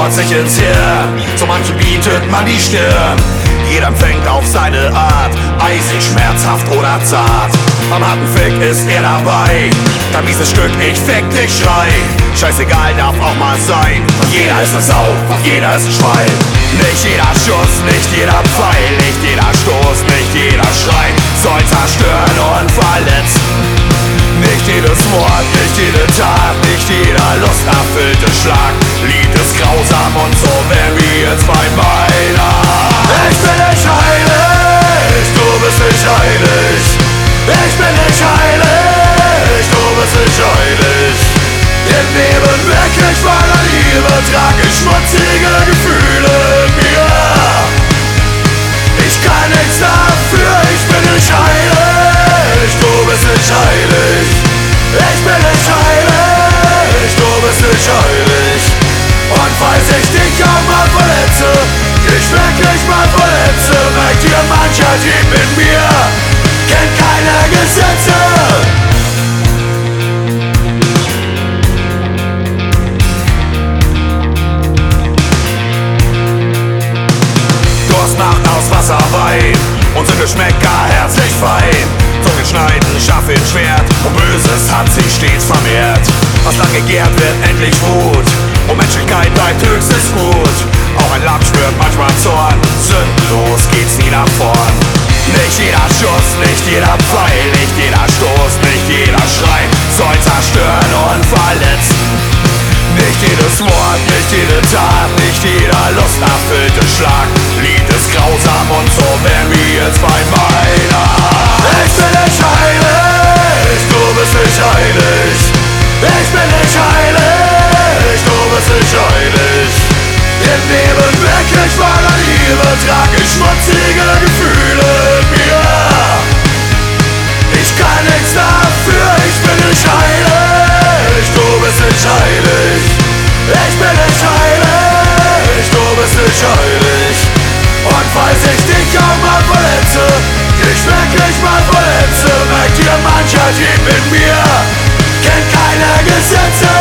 bohrt sich ins Hirn, so manchen bietet man die Stirn. Jeder empfängt auf seine Art, eisig, schmerzhaft oder zart. Am harten Fick ist er dabei, dann dieses Stück, ich fick dich, schrei. Scheißegal, darf auch mal sein. Jeder ist eine Sau, jeder ist ein Schwein. Nicht jeder Schuss, nicht jeder Pfeil, nicht jeder Stoß, nicht jeder Schrei soll zerstören und verletzen. Nicht jedes Wort, nicht jede Tat, nicht jeder lusterfüllte Schlag. Lied ist grausam und so wären wir jetzt bei meiner. Ich bin nicht heilig, du bist nicht heilig. Ich bin nicht heilig, du bist nicht heilig. Im Leben wirklich meiner Liebe trag ich schmutzige Gefühle in mir. Ich kann nichts dafür, ich bin nicht heilig, du bist nicht heilig. Ich bin nicht heilig, du bist nicht heilig. Und falls ich dich auch mal verletze, dich wirklich mal verletze, merkt ihr, mancher Dieb in mir kennt keine Gesetze. Durst macht aus Wasser Wein, unsere Geschmäcker herzlich fein. Zungen schneiden, scharf ins Schwert, und Böses hat sich stets vermehrt. Was lang gegärt wird, endlich Wut, und Menschlichkeit bleibt höchstes Gut. Auch ein Lamm spürt manchmal Zorn, sündenlos geht's nie nach vorn. Nicht jeder Schuss, nicht jeder Pfeil, nicht jeder Stoß, nicht jeder Schrei soll zerstören und verletzen. Nicht jedes Wort, nicht jede Tat, nicht jeder lusterfüllte Schlag. Lied ist grausam und so wären wir jetzt bei meiner. Ich bin nicht heilig, du bist nicht heilig. Ich bin nicht heilig, du bist nicht heilig. Im Leben wirklich meiner Liebe trag ich schmutzige Gefühle in mir. Ich kann nichts dafür, ich bin nicht heilig, du bist nicht heilig. Ich bin nicht heilig, du bist nicht heilig. Und falls ich dich auch mal verletze, dich wirklich mal verletze, merkt ihr, mancher Dieb in mir kennt keine Gesetze.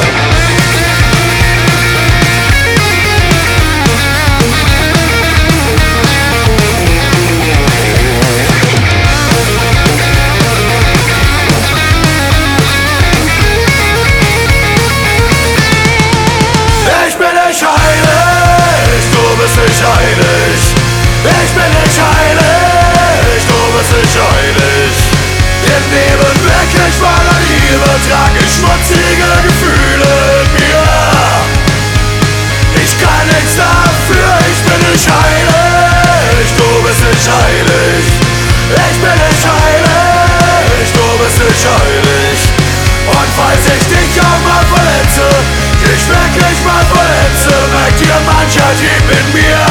Nicht heilig. Ich bin nicht heilig, du bist nicht heilig. Im Leben wirklich meiner Liebe trag ich schmutzige Gefühle in mir. Ich kann nichts dafür, ich bin nicht heilig, du bist nicht heilig. Ich bin nicht heilig, du bist nicht heilig. Und falls ich dich auch mal verletze, dich wirklich mal verletze, merkt ihr, mancher Dieb in mir